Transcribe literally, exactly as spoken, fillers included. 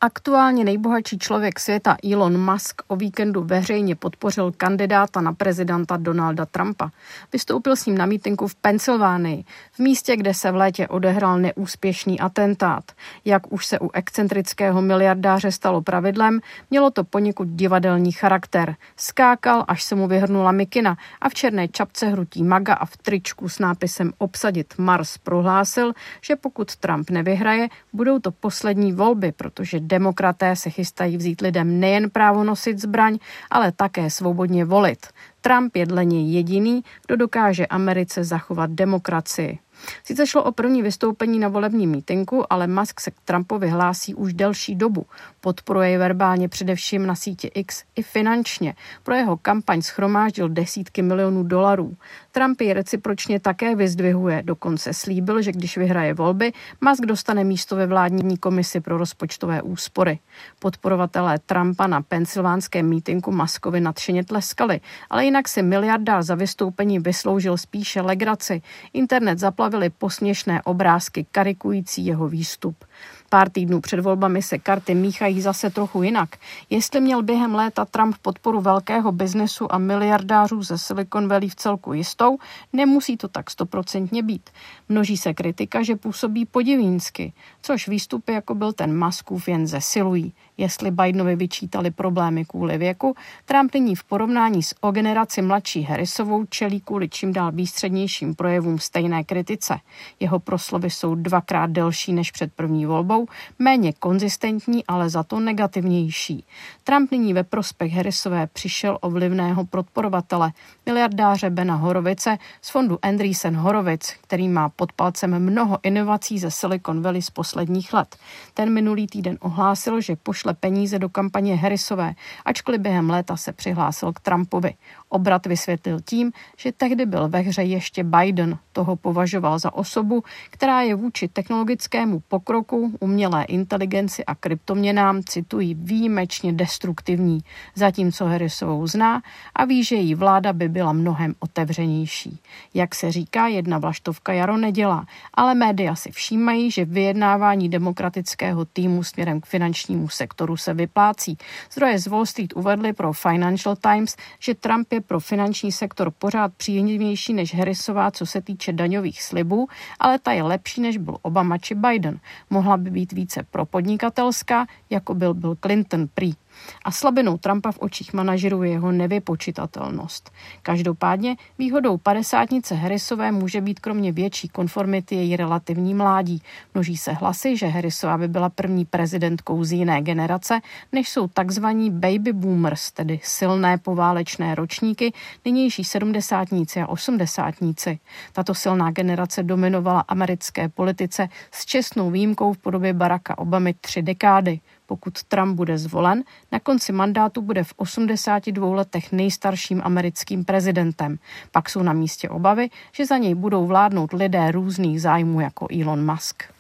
Aktuálně nejbohatší člověk světa Elon Musk o víkendu veřejně podpořil kandidáta na prezidenta Donalda Trumpa. Vystoupil s ním na mítinku v Pensylvánii, v místě, kde se v létě odehrál neúspěšný atentát. Jak už se u excentrického miliardáře stalo pravidlem, mělo to poněkud divadelní charakter. Skákal, až se mu vyhrnula mikina a v černé čapce hrutí maga a v tričku s nápisem Obsadit Mars prohlásil, že pokud Trump nevyhraje, budou to poslední volby, protože demokraté se chystají vzít lidem nejen právo nosit zbraň, ale také svobodně volit. Trump je dle něj jediný, kdo dokáže Americe zachovat demokracii. Sice šlo o první vystoupení na volebním mítinku, ale Musk se k Trumpovi hlásí už delší dobu. Podporuje jej verbálně především na síti X i finančně. Pro jeho kampaň shromáždil desítky milionů dolarů. Trump ji recipročně také vyzdvihuje, dokonce slíbil, že když vyhraje volby, Musk dostane místo ve vládní komisi pro rozpočtové úspory. Podporovatelé Trumpa na pensylvánském mítinku Muskovi nadšeně tleskali, ale jinak si miliardář za vystoupení vysloužil spíše legraci. Internet zaplavili posměšné obrázky karikující jeho výstup. Pár týdnů před volbami se karty míchají zase trochu jinak. Jestli měl během léta Trump podporu velkého biznesu a miliardářů ze Silicon Valley v celku jistou, nemusí to tak stoprocentně být. Množí se kritika, že působí podivínsky, což výstupy, jako byl ten Muskův, jen zesilují. Jestli Bidenovi vyčítali problémy kvůli věku, Trump nyní v porovnání s o generaci mladší Harrisovou čelí kvůli čím dál výstřednějším projevům stejné kritice. Jeho proslovy jsou dvakrát delší než před první volbou, méně konzistentní, ale za to negativnější. Trump nyní ve prospěch Harrisové přišel o vlivného podporovatele, miliardáře Bena Horowice z fondu Andreessen Horowitz, který má pod palcem mnoho inovací ze Silicon Valley z posledních let. Ten minulý týden ohlásil, že pošle peníze do kampaně Harrisové, ačkoliv během léta se přihlásil k Trumpovi. Obrat vysvětlil tím, že tehdy byl ve hře ještě Biden. Toho považoval za osobu, která je vůči technologickému pokroku, umělé inteligenci a kryptoměnám, citují, výjimečně destruktivní, zatímco Harrisovou zná a ví, že její vláda by byla mnohem otevřenější. Jak se říká, jedna vlaštovka jaro nedělá, ale média si všímají, že vyjednávání demokratického týmu směrem k finančnímu sektoru se vyplácí. Zdroje z Wall Street uvedly pro Financial Times, že Trump je pro finanční sektor pořád příjemnější než Harrisová, co se týče daňových slibů, ale ta je lepší, než byl Obama či Biden. Mohla by být více propodnikatelská, jako byl Bill Clinton prý. A slabinou Trumpa v očích manažerů je jeho nevypočitatelnost. Každopádně výhodou padesátnice Harrisové může být kromě větší konformity její relativní mládí. Množí se hlasy, že Harrisová by byla první prezidentkou z jiné generace, než jsou takzvaní baby boomers, tedy silné poválečné ročníky, nynější sedmdesátníci a osmdesátníci. Tato silná generace dominovala americké politice s čestnou výjimkou v podobě Baracka Obamy tři dekády. Pokud Trump bude zvolen, na konci mandátu bude v osmdesáti dvou letech nejstarším americkým prezidentem. Pak jsou na místě obavy, že za něj budou vládnout lidé různých zájmů jako Elon Musk.